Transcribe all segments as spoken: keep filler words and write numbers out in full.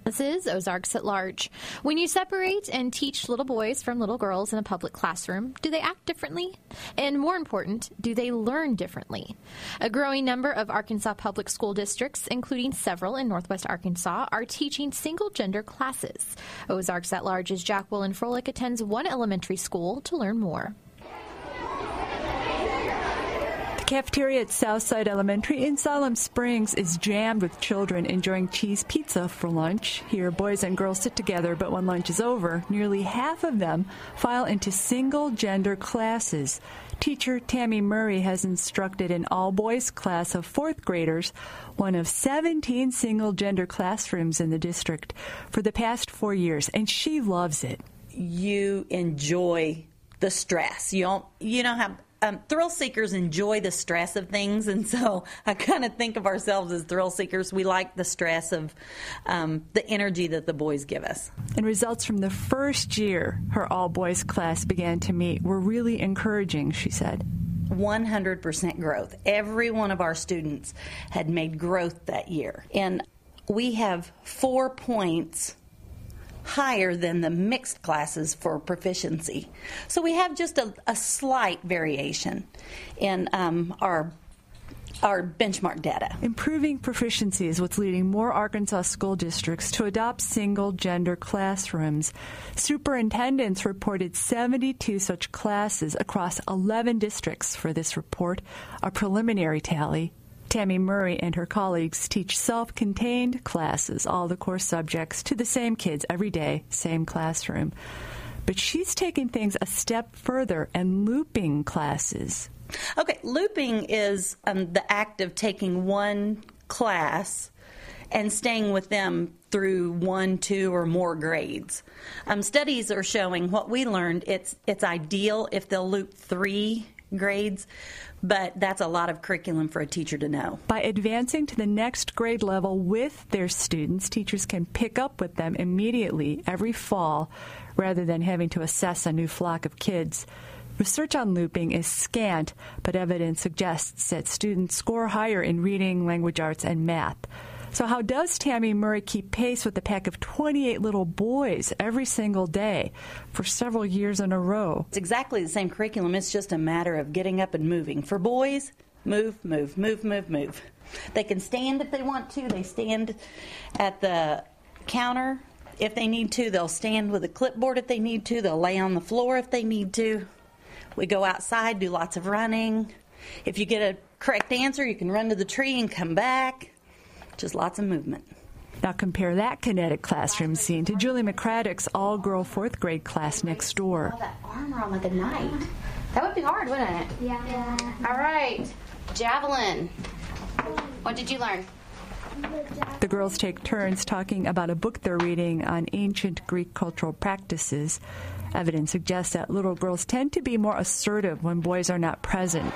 This is Ozarks at Large. When you separate and teach little boys from little girls in a public classroom, do they act differently? And more important, do they learn differently? A growing number of Arkansas public school districts, including several in Northwest Arkansas, are teaching single-gender classes. Ozarks at Large's Jacqueline Froelich attends one elementary school to learn more. The cafeteria at Southside Elementary in Siloam Springs is jammed with children enjoying cheese pizza for lunch. Here, boys and girls sit together, but when lunch is over, nearly half of them file into single-gender classes. Teacher Tammy Murray has instructed an all-boys class of fourth graders, one of seventeen single-gender classrooms in the district, for the past four years, and she loves it. You enjoy the stress. You don't, you don't have... Um, thrill seekers enjoy the stress of things, and so I kind of think of ourselves as thrill seekers. We like the stress of um, the energy that the boys give us. And results from the first year her all-boys class began to meet were really encouraging, she said. one hundred percent growth. Every one of our students had made growth that year. And we have four points higher than the mixed classes for proficiency. So we have just a, a slight variation in um, our our benchmark data. Improving proficiency is what's leading more Arkansas school districts to adopt single-gender classrooms. Superintendents reported seventy-two such classes across eleven districts for this report, a preliminary tally. Tammy Murray and her colleagues teach self-contained classes, all the core subjects, to the same kids every day, same classroom. But she's taking things a step further and looping classes. Okay, looping is um, the act of taking one class and staying with them through one, two, or more grades. Um, studies are showing what we learned. It's it's ideal if they'll loop three grades, but that's a lot of curriculum for a teacher to know. By advancing to the next grade level with their students, teachers can pick up with them immediately every fall rather than having to assess a new flock of kids. Research on looping is scant, but evidence suggests that students score higher in reading, language arts, and math. So how does Tammy Murray keep pace with a pack of twenty-eight little boys every single day for several years in a row? It's exactly the same curriculum. It's just a matter of getting up and moving. For boys, move, move, move, move, move. They can stand if they want to. They stand at the counter if they need to. They'll stand with a clipboard if they need to. They'll lay on the floor if they need to. We go outside, do lots of running. If you get a correct answer, you can run to the tree and come back. Just lots of movement. Now compare that kinetic classroom scene to Julie McCraddock's all-girl fourth grade class next door. All that armor on like a knight. That would be hard, wouldn't it? Yeah. yeah. All right. Javelin. What did you learn? The girls take turns talking about a book they're reading on ancient Greek cultural practices. Evidence suggests that little girls tend to be more assertive when boys are not present.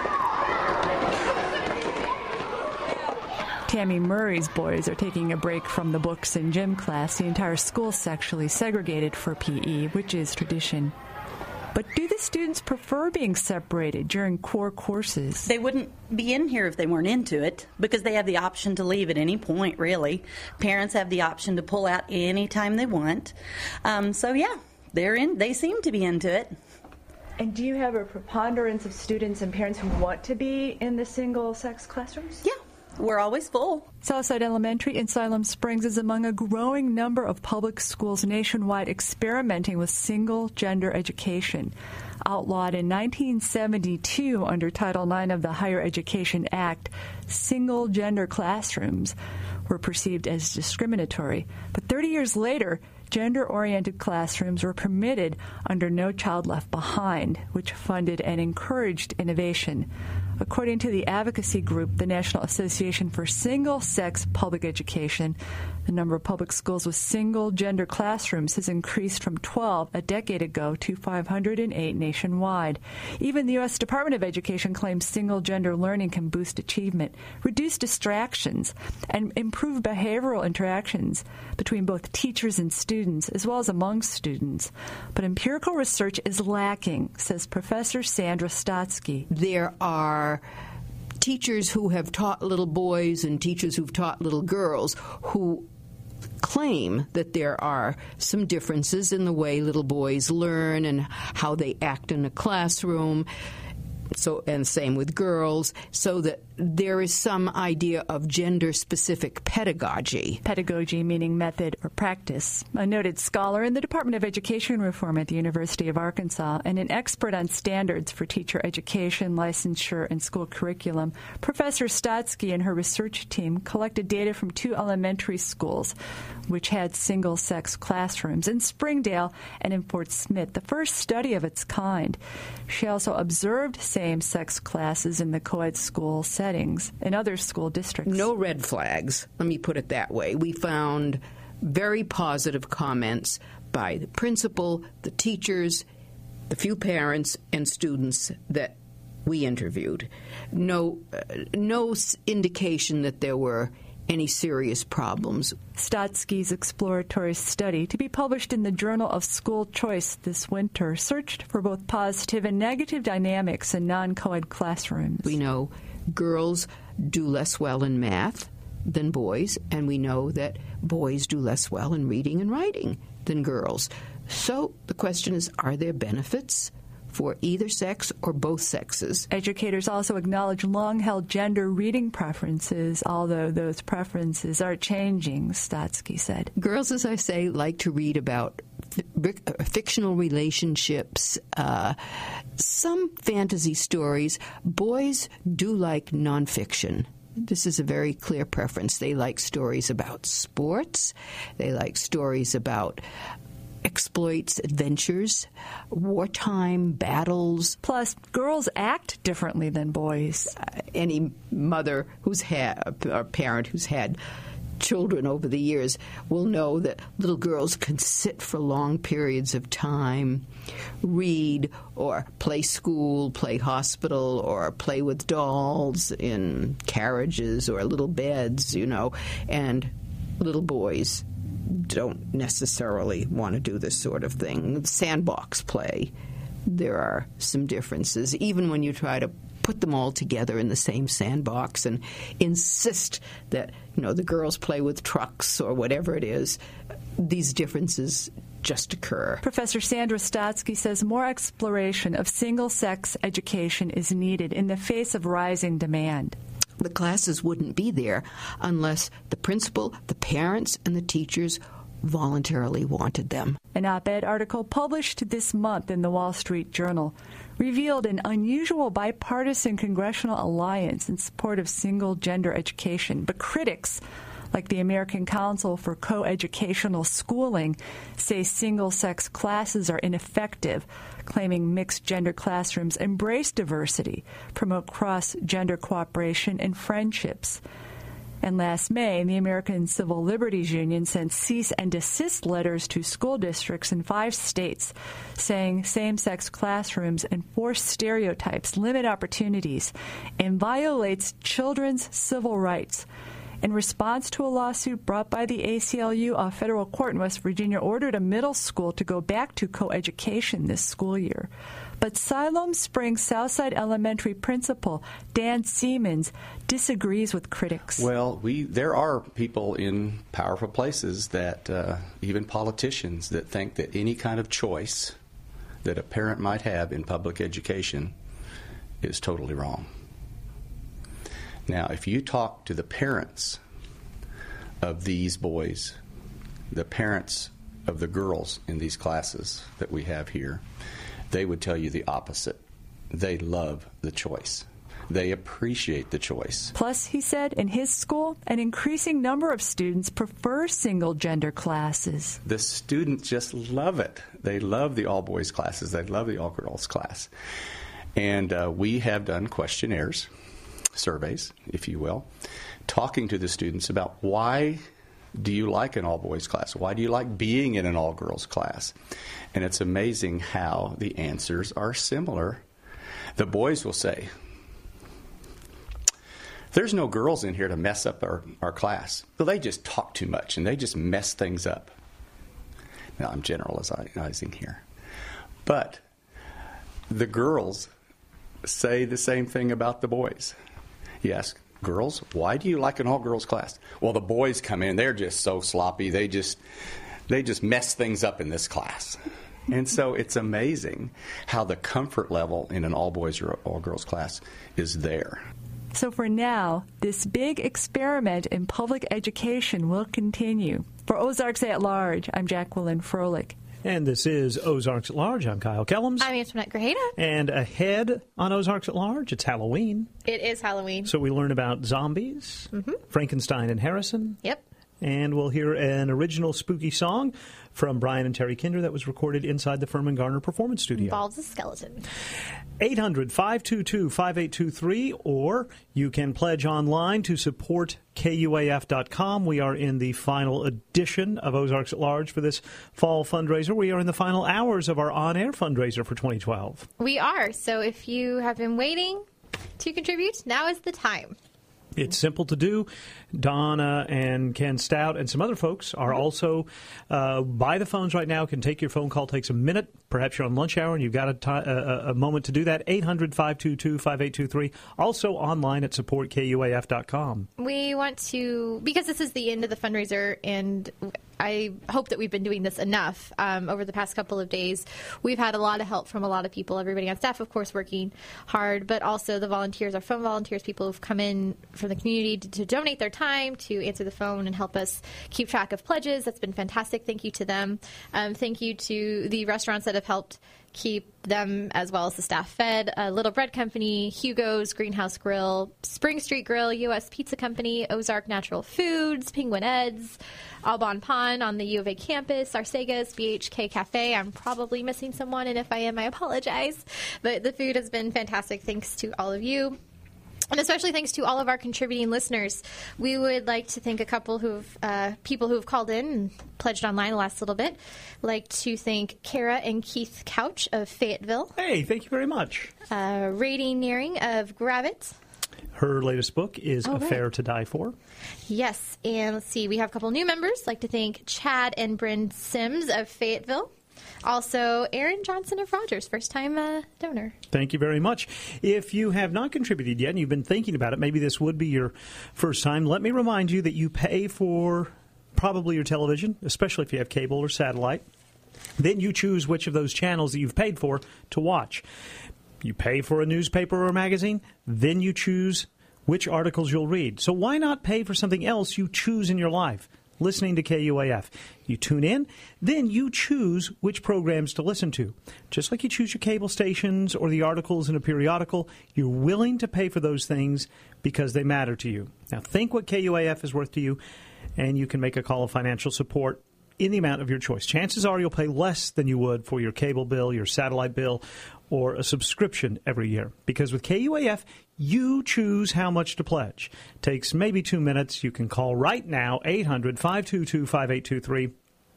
Tammy Murray's boys are taking a break from the books and gym class. The entire school's sexually segregated for P E, which is tradition. But do the students prefer being separated during core courses? They wouldn't be in here if they weren't into it, because they have the option to leave at any point, really. Parents have the option to pull out any time they want. Um, so, yeah, they're in. They seem to be into it. And do you have a preponderance of students and parents who want to be in the single-sex classrooms? Yeah. We're always full. Southside Elementary in Siloam Springs is among a growing number of public schools nationwide experimenting with single-gender education. Outlawed in nineteen seventy-two under Title nine of the Higher Education Act, single-gender classrooms were perceived as discriminatory. But thirty years later, gender-oriented classrooms were permitted under No Child Left Behind, which funded and encouraged innovation. According to the advocacy group, the National Association for Single-Sex Public Education, the number of public schools with single-gender classrooms has increased from twelve a decade ago to five hundred eight nationwide. Even the U S Department of Education claims single-gender learning can boost achievement, reduce distractions, and improve behavioral interactions between both teachers and students, as well as among students. But empirical research is lacking, says Professor Sandra Stotsky. There are teachers who have taught little boys and teachers who've taught little girls who claim that there are some differences in the way little boys learn and how they act in a classroom. So, and same with girls, so that there is some idea of gender-specific pedagogy. Pedagogy meaning method or practice. A noted scholar in the Department of Education Reform at the University of Arkansas and an expert on standards for teacher education, licensure, and school curriculum, Professor Stotsky and her research team collected data from two elementary schools which had single-sex classrooms in Springdale and in Fort Smith, the first study of its kind. She also observed same-sex classes in the co-ed school settings in other school districts. No red flags, let me put it that way. We found very positive comments by the principal, the teachers, the few parents and students that we interviewed. No, uh, no indication that there were any serious problems. Stotsky's exploratory study, to be published in the Journal of School Choice this winter, searched for both positive and negative dynamics in non-co-ed classrooms. We know girls do less well in math than boys, and we know that boys do less well in reading and writing than girls. So the question is, are there benefits for either sex or both sexes? Educators also acknowledge long-held gender reading preferences, although those preferences are changing, Stotsky said. Girls, as I say, like to read about f- fictional relationships, uh, some fantasy stories. Boys do like nonfiction. This is a very clear preference. They like stories about sports. They like stories about exploits, adventures, wartime battles. Plus, girls act differently than boys. Uh, any mother who's had, or parent who's had children over the years will know that little girls can sit for long periods of time, read, or play school, play hospital, or play with dolls in carriages or little beds, you know, and little boys don't necessarily want to do this sort of thing. Sandbox play, there are some differences, even when you try to put them all together in the same sandbox and insist that, you know, the girls play with trucks or whatever it is. These differences just occur. Professor Sandra Stotsky says more exploration of single-sex education is needed in the face of rising demand. The classes wouldn't be there unless the principal, the parents, and the teachers voluntarily wanted them. An op-ed article published this month in the Wall Street Journal revealed an unusual bipartisan congressional alliance in support of single-gender education, but critics, like the American Council for Co-Educational Schooling, say single-sex classes are ineffective, claiming mixed-gender classrooms embrace diversity, promote cross-gender cooperation and friendships. And last May, the American Civil Liberties Union sent cease and desist letters to school districts in five states saying same-sex classrooms enforce stereotypes, limit opportunities, and violates children's civil rights. In response to a lawsuit brought by the A C L U, a federal court in West Virginia ordered a middle school to go back to co-education this school year. But Siloam Springs Southside Elementary principal Dan Siemens disagrees with critics. Well, we there are people in powerful places that, uh, even politicians, that think that any kind of choice that a parent might have in public education is totally wrong. Now, if you talk to the parents of these boys, the parents of the girls in these classes that we have here, they would tell you the opposite. They love the choice. They appreciate the choice. Plus, he said, in his school, an increasing number of students prefer single-gender classes. The students just love it. They love the all-boys classes. They love the all-girls class. And uh, we have done questionnaires, surveys, if you will, talking to the students about why do you like an all-boys class? Why do you like being in an all-girls class? And it's amazing how the answers are similar. The boys will say, there's no girls in here to mess up our, our class. Well, they just talk too much, and they just mess things up. Now, I'm generalizing here. But the girls say the same thing about the boys. You ask, Girls, why do you like an all-girls class? Well, the boys come in, they're just so sloppy. They just they just mess things up in this class. And so it's amazing how the comfort level in an all-boys or all-girls class is there. So for now, this big experiment in public education will continue. For Ozarks at Large, I'm Jacqueline Froelich. And this is Ozarks at Large. I'm Kyle Kellums. I'm Antoinette Grajeda. And ahead on Ozarks at Large, it's Halloween. It is Halloween. So we learn about zombies, mm-hmm. Frankenstein and Harrison. Yep. And we'll hear an original spooky song from Brian and Terry Kinder that was recorded inside the Furman Garner Performance Studio. Involves a skeleton. eight hundred, five two two, five eight two three, or you can pledge online to support K U A F dot com. We are in the final edition of Ozarks at Large for this fall fundraiser. We are in the final hours of our on-air fundraiser for twenty twelve. We are. So if you have been waiting to contribute, now is the time. It's simple to do. Donna and Ken Stout and some other folks are also uh, by the phones right now. Can take your phone call. Takes a minute. Perhaps you're on lunch hour and you've got a, t- a, a moment to do that. eight hundred, five two two, five eight two three. Also online at support K U A F dot com. We want to, because this is the end of the fundraiser, and I hope that we've been doing this enough um, over the past couple of days. We've had a lot of help from a lot of people, everybody on staff, of course, working hard, but also the volunteers, our phone volunteers, people who've come in from the community to, to donate their time, to answer the phone and help us keep track of pledges. That's been fantastic. Thank you to them. Um, thank you to the restaurants that have helped keep them as well as the staff fed. Uh, Little Bread Company, Hugo's, Greenhouse Grill, Spring Street Grill, U S Pizza Company, Ozark Natural Foods, Penguin Ed's, Aubon Pond on the U of A campus, Arcega's, B H K Cafe. I'm probably missing someone, and if I am, I apologize. But the food has been fantastic. Thanks to all of you. And especially thanks to all of our contributing listeners. We would like to thank a couple who've, uh, people who have called in and pledged online the last little bit. Like to thank Kara and Keith Couch of Fayetteville. Hey, thank you very much. Uh, Radie Nearing of Gravett. Her latest book is oh, Affair right. to Die For. Yes, and let's see, we have a couple new members. Like to thank Chad and Bryn Sims of Fayetteville. Also, Aaron Johnson of Rogers, first-time uh, donor. Thank you very much. If you have not contributed yet and you've been thinking about it, maybe this would be your first time, let me remind you that you pay for probably your television, especially if you have cable or satellite. Then you choose which of those channels that you've paid for to watch. You pay for a newspaper or magazine, then you choose which articles you'll read. So why not pay for something else you choose in your life? Listening to K U A F. You tune in, then you choose which programs to listen to. Just like you choose your cable stations or the articles in a periodical, you're willing to pay for those things because they matter to you. Now think what K U A F is worth to you, and you can make a call of financial support in the amount of your choice. Chances are you'll pay less than you would for your cable bill, your satellite bill, or a subscription every year. Because with K U A F, you choose how much to pledge. Takes maybe two minutes. You can call right now, eight hundred, five two two, five eight two three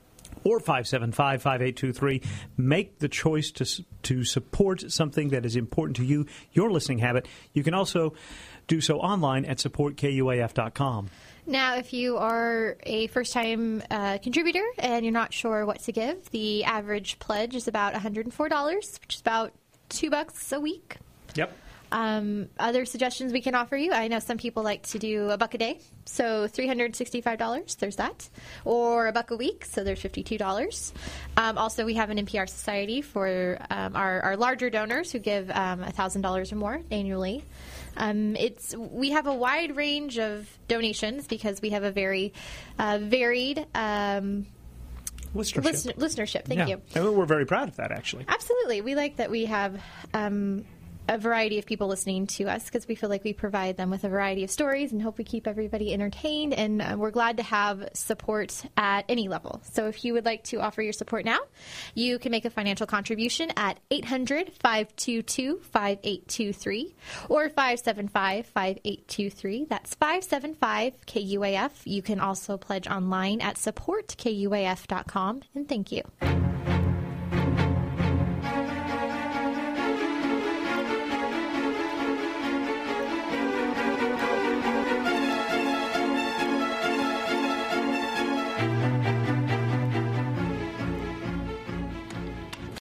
or five seven five, five eight two three. Make the choice to to support something that is important to you, your listening habit. You can also do so online at support K U A F dot com. Now, if you are a first-time uh, contributor and you're not sure what to give, the average pledge is about one hundred four dollars, which is about two bucks a week. Yep. Um, other suggestions we can offer you, I know some people like to do a buck a day, so three hundred sixty-five dollars, there's that. Or a buck a week, so there's fifty-two dollars. Um, also, we have an N P R Society for um, our, our larger donors who give um, one thousand dollars or more annually. Um, it's we have a wide range of donations because we have a very uh, varied um, listenership. Listen, listenership. Thank yeah. you. And we're very proud of that, actually. Absolutely. We like that we have um, a variety of people listening to us because we feel like we provide them with a variety of stories and hope we keep everybody entertained. And uh, we're glad to have support at any level. So if you would like to offer your support now, you can make a financial contribution at eight hundred, five two two, five eight two three or five seven five, five eight two three. That's five seven five K U A F. You can also pledge online at support K U A F dot com. And thank you.